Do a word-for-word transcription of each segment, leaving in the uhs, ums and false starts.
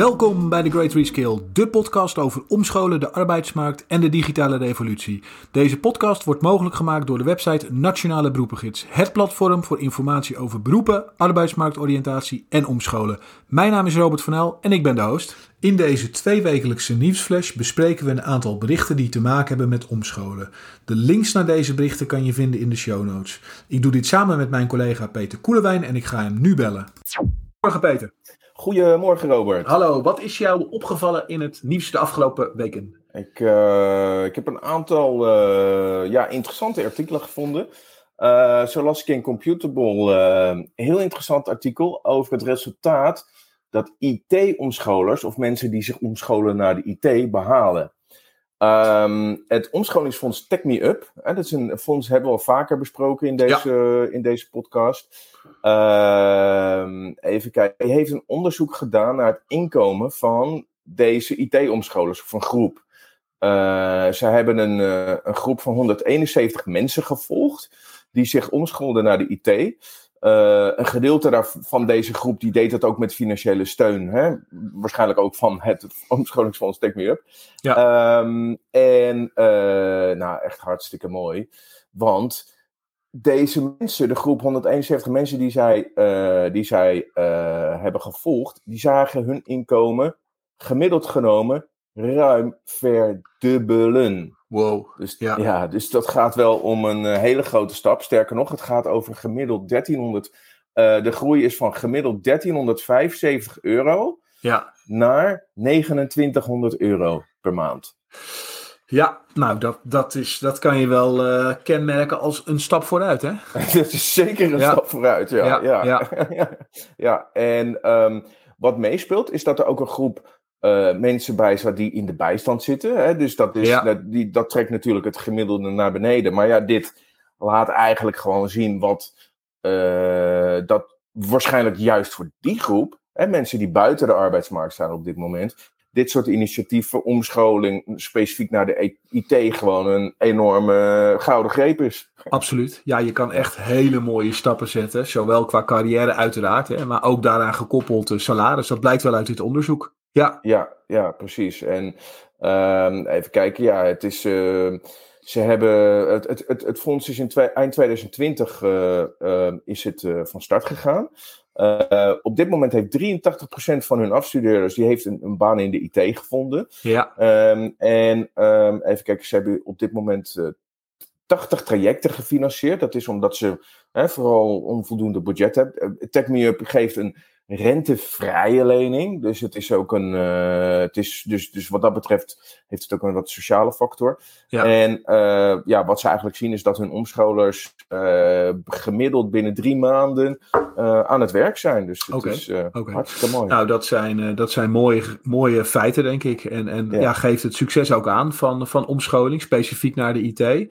Welkom bij The Great Reskill, de podcast over omscholen, de arbeidsmarkt en de digitale revolutie. Deze podcast wordt mogelijk gemaakt door de website Nationale Beroepengids, het platform voor informatie over beroepen, arbeidsmarktoriëntatie en omscholen. Mijn naam is Robert van El en ik ben de host. In deze tweewekelijkse nieuwsflash bespreken we een aantal berichten die te maken hebben met omscholen. De links naar deze berichten kan je vinden in de show notes. Ik doe dit samen met mijn collega Peter Koelewijn en ik ga hem nu bellen. Morgen Peter. Goedemorgen Robert. Hallo, wat is jou opgevallen in het nieuws de afgelopen weken? Ik, uh, ik heb een aantal uh, ja, interessante artikelen gevonden. Uh, zo las ik in Computable een uh, heel interessant artikel over het resultaat dat I T-omscholers of mensen die zich omscholen naar de I T behalen. Um, het omscholingsfonds Tech Me Up, hè, dat is een fonds hebben we al vaker besproken in deze, ja. in deze podcast. Uh, even kijken, hij heeft een onderzoek gedaan naar het inkomen van deze I T-omscholers of een groep. Uh, ze hebben een, uh, een groep van honderdeenenzeventig mensen gevolgd die zich omscholden naar de I T. Uh, een gedeelte daarvan, van deze groep die deed dat ook met financiële steun. Hè? Waarschijnlijk ook van het omscholingsfonds Tech Me Up. Ja. Um, en uh, nou, echt hartstikke mooi. Want deze mensen, de groep honderdeenenzeventig mensen die zij, uh, die zij uh, hebben gevolgd, die zagen hun inkomen gemiddeld genomen ruim verdubbelen. Wow. Dus, ja. Ja, dus dat gaat wel om een uh, hele grote stap. Sterker nog, het gaat over gemiddeld dertienhonderd. Uh, de groei is van gemiddeld dertienhonderdvijfenzeventig euro ja. naar negenentwintighonderd euro per maand. Ja, nou dat, dat, is, dat kan je wel uh, kenmerken als een stap vooruit, hè? Dat is zeker een ja. stap vooruit, ja. Ja, ja. ja. ja. ja. En um, wat meespeelt is dat er ook een groep Uh, mensen bij staat die in de bijstand zitten. Hè? Dus dat, is, ja. dat, die, dat trekt natuurlijk het gemiddelde naar beneden. Maar ja, dit laat eigenlijk gewoon zien wat uh, dat waarschijnlijk juist voor die groep, hè, mensen die buiten de arbeidsmarkt staan op dit moment, dit soort initiatieven, omscholing, specifiek naar de I T, gewoon een enorme gouden greep is. Absoluut. Ja, je kan echt hele mooie stappen zetten. Zowel qua carrière uiteraard, hè, maar ook daaraan gekoppeld uh, salaris. Dat blijkt wel uit dit onderzoek. Ja, ja, ja, precies. En uh, even kijken, ja, het is, uh, ze hebben, het, het, het, het fonds is in twee, eind twintig twintig uh, uh, is het uh, van start gegaan. Uh, op dit moment heeft drieëntachtig procent van hun afstudeerders, die heeft een, een baan in de I T gevonden. Ja. Um, en um, even kijken, ze hebben op dit moment uh, tachtig trajecten gefinancierd. Dat is omdat ze hè, vooral onvoldoende budget hebben. Uh, Tech Me Up geeft een rentevrije lening. Dus het is ook een. Uh, het is dus, dus wat dat betreft heeft het ook een wat sociale factor. Ja. En uh, ja, wat ze eigenlijk zien is dat hun omscholers uh, gemiddeld binnen drie maanden uh, aan het werk zijn. Dus het okay. is uh, okay. hartstikke mooi. Nou, dat zijn, uh, dat zijn mooie, mooie feiten, denk ik. En, en ja. Ja, geeft het succes ook aan van, van omscholing, specifiek naar de I T. Uh,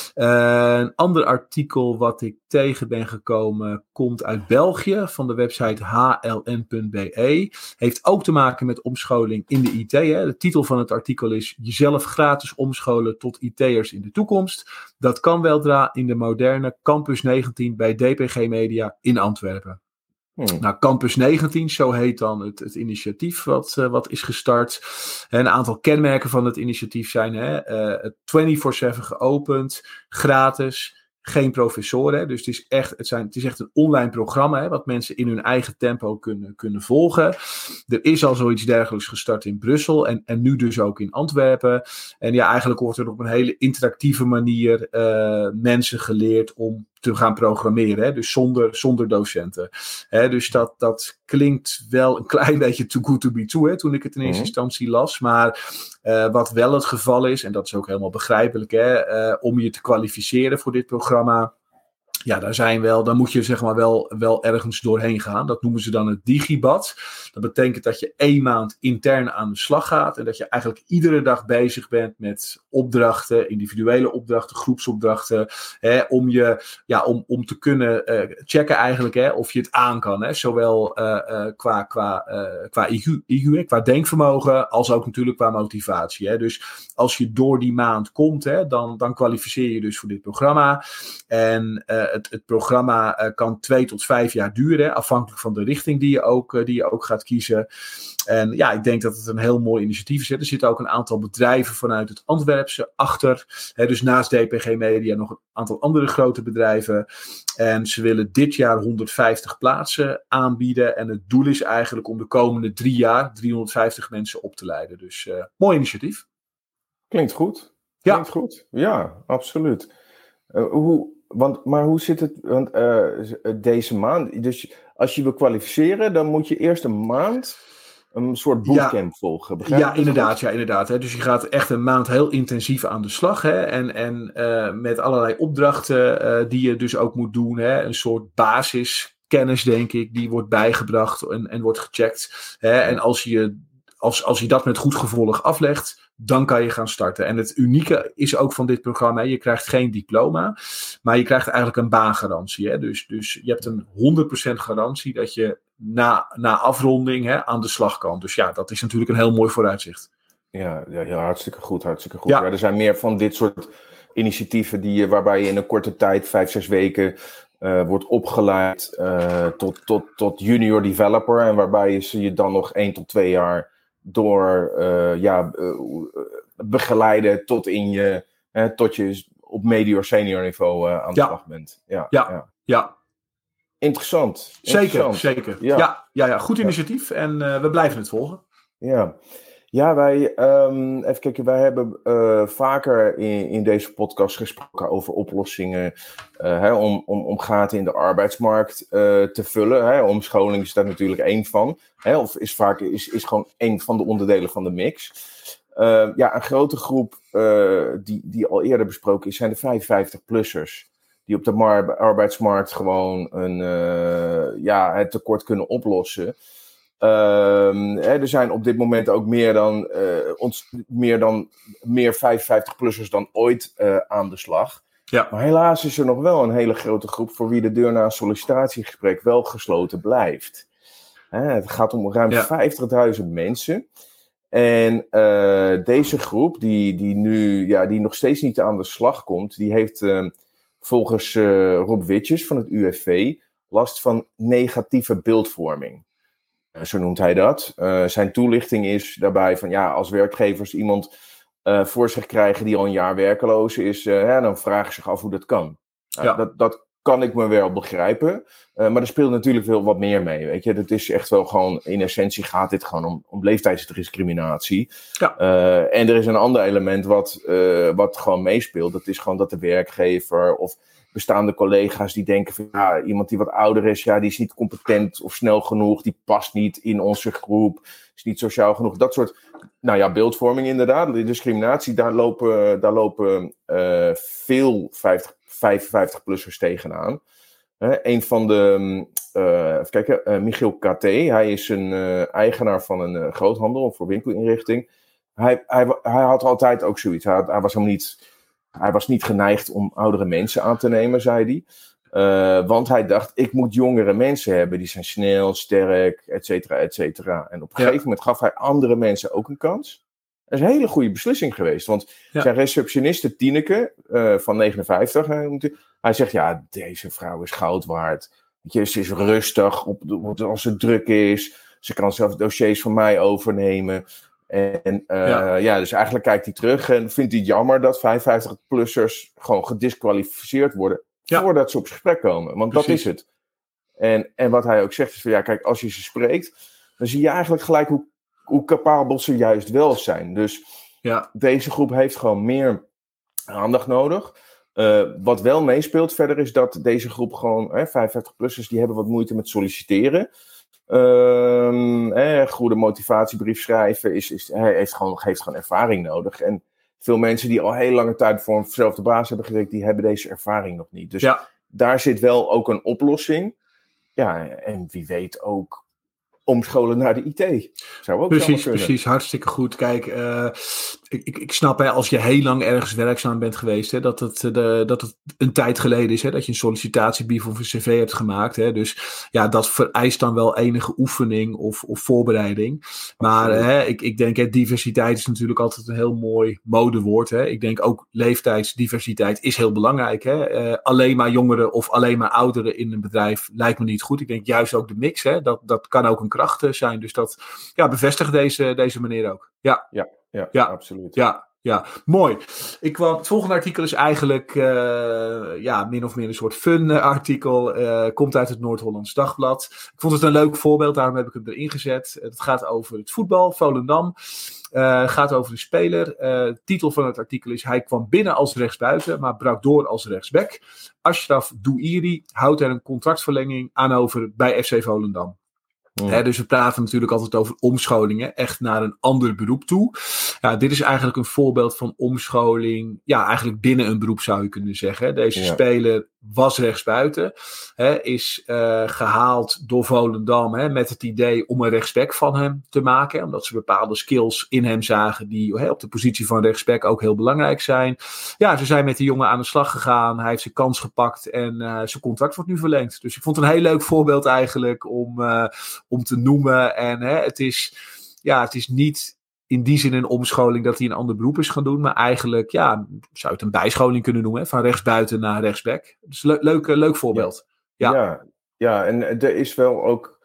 een ander artikel wat ik tegen ben gekomen komt uit België van de website H L N punt B E. Heeft ook te maken met omscholing in de I T. Hè. De titel van het artikel is jezelf gratis omscholen tot I T'ers in de toekomst. Dat kan weldra in de moderne Campus negentien bij D P G Media in Antwerpen. Hmm. Nou, Campus negentien, zo heet dan het, het initiatief wat, uh, wat is gestart. Een aantal kenmerken van het initiatief zijn hè, uh, vierentwintig zeven geopend, gratis. Geen professoren, hè? Dus het is, echt, het, zijn, het is echt een online programma hè, wat mensen in hun eigen tempo kunnen, kunnen volgen. Er is al zoiets dergelijks gestart in Brussel en, en nu dus ook in Antwerpen. En ja, eigenlijk wordt er op een hele interactieve manier uh, mensen geleerd om te gaan programmeren. Hè? Dus zonder, zonder docenten. Hè? Dus dat, dat klinkt wel een klein beetje too good to be true, hè? Toen ik het in eerste mm-hmm. instantie las. Maar uh, wat wel het geval is, en dat is ook helemaal begrijpelijk, hè? Uh, om je te kwalificeren voor dit programma. Ja, daar zijn wel, daar moet je zeg maar wel, wel ergens doorheen gaan. Dat noemen ze dan het digibad. Dat betekent dat je één maand intern aan de slag gaat. En dat je eigenlijk iedere dag bezig bent met opdrachten, individuele opdrachten, groepsopdrachten. Hè, om, je, ja, om, om te kunnen uh, checken eigenlijk hè, of je het aan kan. Hè, zowel uh, uh, qua, qua, uh, qua I Q, I Q hè, qua denkvermogen, als ook natuurlijk qua motivatie. Hè. Dus als je door die maand komt, hè, dan, dan kwalificeer je dus voor dit programma. En uh, het, het programma uh, kan twee tot vijf jaar duren, afhankelijk van de richting die je ook, uh, die je ook gaat kiezen. En ja, ik denk dat het een heel mooi initiatief is. Hè. Er zitten ook een aantal bedrijven vanuit het Antwerpse achter. Hè, dus naast D P G Media nog een aantal andere grote bedrijven. En ze willen dit jaar honderdvijftig plaatsen aanbieden. En het doel is eigenlijk om de komende drie jaar driehonderdvijftig mensen op te leiden. Dus uh, mooi initiatief. Klinkt goed. Klinkt ja. goed. Ja, absoluut. Uh, hoe, want, maar hoe zit het want, uh, deze maand? Dus als je wil kwalificeren, dan moet je eerst een maand een soort bootcamp ja, volgen. Begrijp ja, inderdaad, ja, inderdaad. Hè. Dus je gaat echt een maand heel intensief aan de slag. Hè. En, en uh, met allerlei opdrachten uh, die je dus ook moet doen. Hè. Een soort basiskennis, denk ik, die wordt bijgebracht en, en wordt gecheckt. Hè. En als je, als, als je dat met goed gevolg aflegt, dan kan je gaan starten. En het unieke is ook van dit programma, je krijgt geen diploma, maar je krijgt eigenlijk een baangarantie. Hè? Dus, dus je hebt een honderd procent garantie dat je na, na afronding hè, aan de slag kan. Dus ja, dat is natuurlijk een heel mooi vooruitzicht. Ja, ja, ja hartstikke goed, hartstikke goed. Ja. Ja, er zijn meer van dit soort initiatieven die, waarbij je in een korte tijd, vijf, zes weken, uh, wordt opgeleid uh, tot, tot, tot junior developer. En waarbij je je dan nog één tot twee jaar door uh, ja, uh, begeleiden tot, in je, uh, tot je op medior senior niveau uh, aan de ja. slag bent. Ja, ja, ja. ja. Interessant. Zeker, Interessant. zeker. Ja. Ja, ja, ja, goed initiatief en uh, we blijven het volgen. Ja, ja wij, um, even kijken, wij hebben uh, vaker in, in deze podcast gesproken over oplossingen uh, hè, om, om, om gaten in de arbeidsmarkt uh, te vullen. Hè. Omscholing is daar natuurlijk één van. Hè, of is vaak is, is gewoon één van de onderdelen van de mix. Uh, ja, een grote groep uh, die, die al eerder besproken is, zijn de vijfenvijftig-plussers. Die op de mar- arbeidsmarkt gewoon een, uh, ja, het tekort kunnen oplossen. Uh, hè, er zijn op dit moment ook meer dan, uh, ons, meer, dan meer vijfenvijftig-plussers dan ooit uh, aan de slag. Ja. Maar helaas is er nog wel een hele grote groep voor wie de deur na een sollicitatiegesprek wel gesloten blijft. Hè, het gaat om ruim ja. vijftigduizend mensen. En uh, deze groep, die, die nu ja, die nog steeds niet aan de slag komt, die heeft uh, volgens uh, Rob Witjes van het U F V last van negatieve beeldvorming. Uh, zo noemt hij dat. Uh, zijn toelichting is daarbij van ja, als werkgevers iemand uh, voor zich krijgen die al een jaar werkeloos is, uh, ja, dan vragen ze zich af hoe dat kan. Uh, ja. dat, dat kan ik me wel begrijpen. Uh, maar er speelt natuurlijk wel wat meer mee. Weet je? Dat is echt wel gewoon, in essentie gaat dit gewoon om, om leeftijdsdiscriminatie. Ja. Uh, en er is een ander element wat, uh, wat gewoon meespeelt. Dat is gewoon dat de werkgever of bestaande collega's die denken van ja, iemand die wat ouder is, ja, die is niet competent of snel genoeg, die past niet in onze groep, is niet sociaal genoeg. Dat soort, nou ja, beeldvorming inderdaad, die discriminatie, daar lopen, daar lopen uh, veel vijfenvijftig-plussers tegenaan. Uh, een van de, uh, even kijken, uh, Michiel K T, hij is een uh, eigenaar van een uh, groothandel of voor winkelinrichting. Hij, hij, hij had altijd ook zoiets, hij, had, hij was helemaal niet... Hij was niet geneigd om oudere mensen aan te nemen, zei hij. Uh, want hij dacht, ik moet jongere mensen hebben. Die zijn snel, sterk, et cetera, et cetera. En op een ja. gegeven moment gaf hij andere mensen ook een kans. Dat is een hele goede beslissing geweest. Want ja. zijn receptioniste Tineke, uh, van negenenvijftig, hij, hij zegt, ja, deze vrouw is goud waard. Weet je, ze is rustig op, op, als het druk is. Ze kan zelf dossiers van mij overnemen. En uh, ja. ja, dus eigenlijk kijkt hij terug en vindt hij het jammer dat vijfenvijftig-plussers gewoon gedisqualificeerd worden ja. voordat ze op gesprek komen. Want Precies. dat is het. En, en wat hij ook zegt is van ja, kijk, als je ze spreekt, dan zie je eigenlijk gelijk hoe, hoe capabel ze juist wel zijn. Dus ja. deze groep heeft gewoon meer aandacht nodig. Uh, wat wel meespeelt verder is dat deze groep gewoon, vijfenvijftig-plussers, die hebben wat moeite met solliciteren. Um, eh, goede motivatiebrief schrijven is, is, hij heeft, gewoon, heeft gewoon ervaring nodig. En veel mensen die al heel lange tijd voor eenzelfde baas hebben gewerkt, die hebben deze ervaring nog niet. Dus ja. daar zit wel ook een oplossing. Ja, en wie weet ook omscholen naar de I T. Zou ook precies, precies. Hartstikke goed. Kijk, uh, ik, ik, ik snap hè, als je heel lang ergens werkzaam bent geweest, hè, dat, het, de, dat het een tijd geleden is hè, dat je een sollicitatiebrief of een cv hebt gemaakt. Hè, dus ja, dat vereist dan wel enige oefening of, of voorbereiding. Maar hè, ik, ik denk, hè, diversiteit is natuurlijk altijd een heel mooi modewoord. Hè. Ik denk ook leeftijdsdiversiteit is heel belangrijk. Hè. Uh, alleen maar jongeren of alleen maar ouderen in een bedrijf lijkt me niet goed. Ik denk juist ook de mix, hè, dat, dat kan ook een kracht zijn. Dus dat ja, bevestigt deze, deze meneer ook. Ja, ja, ja, ja absoluut. Ja, ja, mooi. Ik kwam, het volgende artikel is eigenlijk uh, ja, min of meer een soort fun artikel. Uh, komt uit het Noord-Hollands Dagblad. Ik vond het een leuk voorbeeld, daarom heb ik hem erin gezet. Het gaat over het voetbal, Volendam. Uh, gaat over de speler. Uh, de titel van het artikel is: hij kwam binnen als rechtsbuiten, maar brak door als rechtsback. Ashraf Douiri houdt er een contractverlenging aan over bij F C Volendam. Mm. He, dus we praten natuurlijk altijd over omscholingen, echt naar een ander beroep toe. Ja, dit is eigenlijk een voorbeeld van omscholing, ja, eigenlijk binnen een beroep zou je kunnen zeggen. Deze ja. speler was rechtsbuiten, he, is uh, gehaald door Volendam he, met het idee om een rechtsback van hem te maken, omdat ze bepaalde skills in hem zagen die he, op de positie van rechtsback ook heel belangrijk zijn. Ja, ze zijn met die jongen aan de slag gegaan, hij heeft zijn kans gepakt en uh, zijn contract wordt nu verlengd. Dus ik vond het een heel leuk voorbeeld eigenlijk om... Uh, om te noemen. En hè, het is, ja, het is niet in die zin een omscholing dat hij een ander beroep is gaan doen. Maar eigenlijk, ja, zou je het een bijscholing kunnen noemen. Hè, van rechtsbuiten naar rechtsback. Dus le- leuk, leuk voorbeeld. Ja, ja. ja, ja en er is wel ook...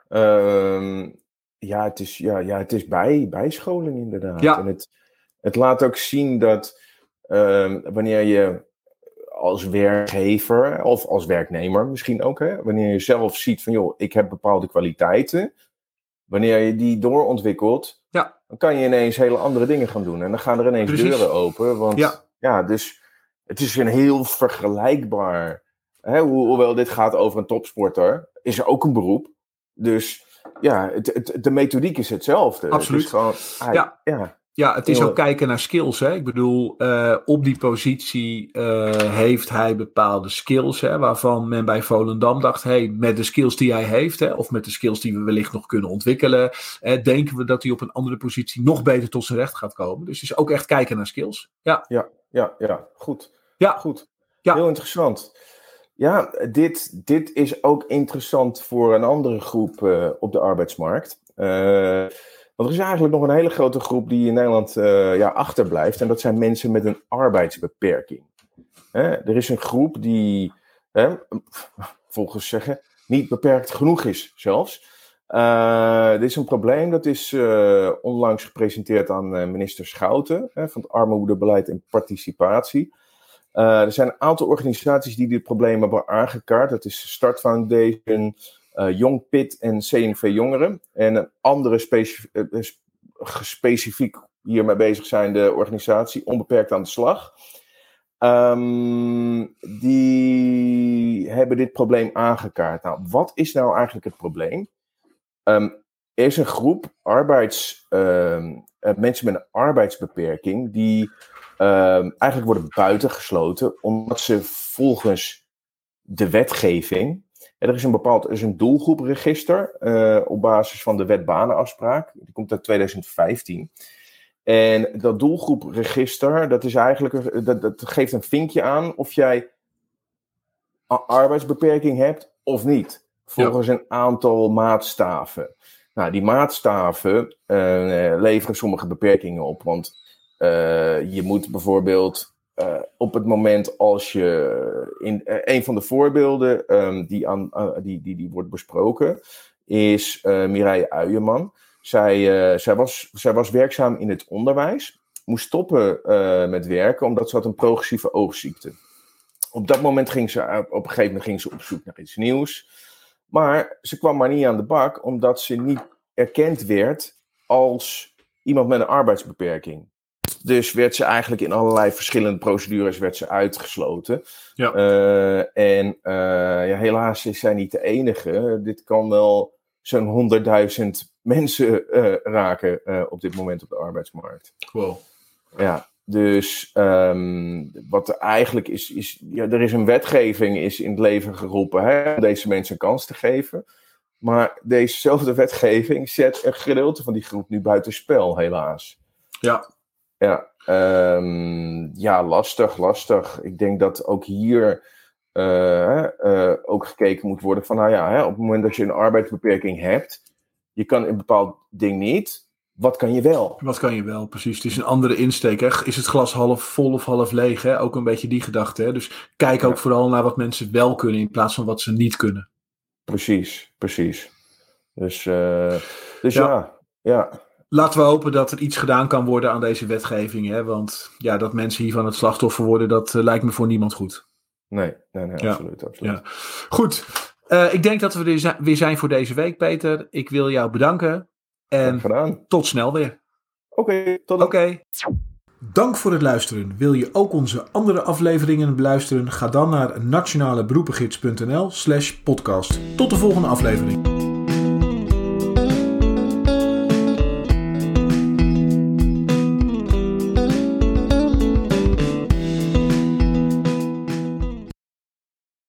Uh, ja, het is, ja, ja, het is bij, bijscholing inderdaad. Ja. En het, het laat ook zien dat uh, wanneer je als werkgever of als werknemer misschien ook, hè, wanneer je zelf ziet van, joh, ik heb bepaalde kwaliteiten, wanneer je die doorontwikkelt, ja. dan kan je ineens hele andere dingen gaan doen. En dan gaan er ineens Precies. deuren open. Want ja. ja, dus het is een heel vergelijkbaar, hè, ho- hoewel dit gaat over een topsporter, is er ook een beroep. Dus ja, het, het, de methodiek is hetzelfde. Absoluut. Het is gewoon, ah, ja. ja. Ja, het is ook kijken naar skills. Hè? Ik bedoel, uh, op die positie uh, heeft hij bepaalde skills, hè, waarvan men bij Volendam dacht, hey, met de skills die hij heeft, hè, of met de skills die we wellicht nog kunnen ontwikkelen, hè, denken we dat hij op een andere positie nog beter tot zijn recht gaat komen. Dus het is ook echt kijken naar skills. Ja, ja, ja, ja. Goed. Ja. Goed. Ja. Heel interessant. Ja, dit, dit is ook interessant voor een andere groep uh, op de arbeidsmarkt. Uh, Want er is eigenlijk nog een hele grote groep die in Nederland uh, ja, achterblijft. En dat zijn mensen met een arbeidsbeperking. Hè? Er is een groep die, hè, volgens zeggen, niet beperkt genoeg is zelfs. Uh, dit is een probleem, dat is uh, onlangs gepresenteerd aan uh, minister Schouten. Hè, van het armoedebeleid en participatie. Uh, er zijn een aantal organisaties die dit probleem hebben aangekaart. Dat is de Start Foundation... Uh, Jong Pit en C N V Jongeren. En een andere specif- uh, specifiek hiermee bezig zijnde organisatie, Onbeperkt aan de Slag. Um, die hebben dit probleem aangekaart. Nou, wat is nou eigenlijk het probleem? Um, er is een groep arbeids, uh, uh, mensen met een arbeidsbeperking die uh, eigenlijk worden buitengesloten omdat ze volgens de wetgeving... Er is een bepaald er is een doelgroepregister uh, op basis van de wet banenafspraak. Die komt uit tweeduizend vijftien. En dat doelgroepregister, dat is eigenlijk dat, dat geeft een vinkje aan of jij een arbeidsbeperking hebt of niet. Volgens ja. een aantal maatstaven. Nou, die maatstaven uh, leveren sommige beperkingen op. Want uh, je moet bijvoorbeeld... Uh, op het moment als je in uh, een van de voorbeelden um, die, aan, uh, die, die, die wordt besproken, is uh, Mireille Uijerman. Zij, uh, zij, was, zij was werkzaam in het onderwijs, moest stoppen uh, met werken omdat ze had een progressieve oogziekte. Op dat moment ging ze, op een gegeven moment ging ze op zoek naar iets nieuws. Maar ze kwam maar niet aan de bak omdat ze niet erkend werd als iemand met een arbeidsbeperking. Dus werd ze eigenlijk in allerlei verschillende procedures werd ze uitgesloten. Ja. Uh, en uh, ja, helaas is zij niet de enige. Dit kan wel zo'n honderdduizend mensen uh, raken uh, op dit moment op de arbeidsmarkt. Wow. Ja, dus um, wat er eigenlijk is, is ja, er is een wetgeving is in het leven geroepen hè, om deze mensen een kans te geven. Maar dezezelfde wetgeving zet een gedeelte van die groep nu buitenspel, helaas. Ja. Ja, um, ja, lastig, lastig. Ik denk dat ook hier uh, uh, ook gekeken moet worden van, nou ja, hè, op het moment dat je een arbeidsbeperking hebt, je kan een bepaald ding niet, wat kan je wel? Wat kan je wel, precies. Het is een andere insteek. Hè? Is het glas half vol of half leeg? Hè? Ook een beetje die gedachte. Hè? Dus kijk ook ja. vooral naar wat mensen wel kunnen in plaats van wat ze niet kunnen. Precies, precies. Dus, uh, dus ja. ja, ja. Laten we hopen dat er iets gedaan kan worden aan deze wetgeving. Hè? Want ja, dat mensen hiervan het slachtoffer worden, dat uh, lijkt me voor niemand goed. Nee, nee, nee ja. absoluut. absoluut. Ja. Goed, uh, ik denk dat we er weer zijn voor deze week, Peter. Ik wil jou bedanken. En tot snel weer. Oké, okay, tot dan. Oké. Okay. Dank voor het luisteren. Wil je ook onze andere afleveringen beluisteren? Ga dan naar nationaleberoepengids punt n l slash podcast. Tot de volgende aflevering.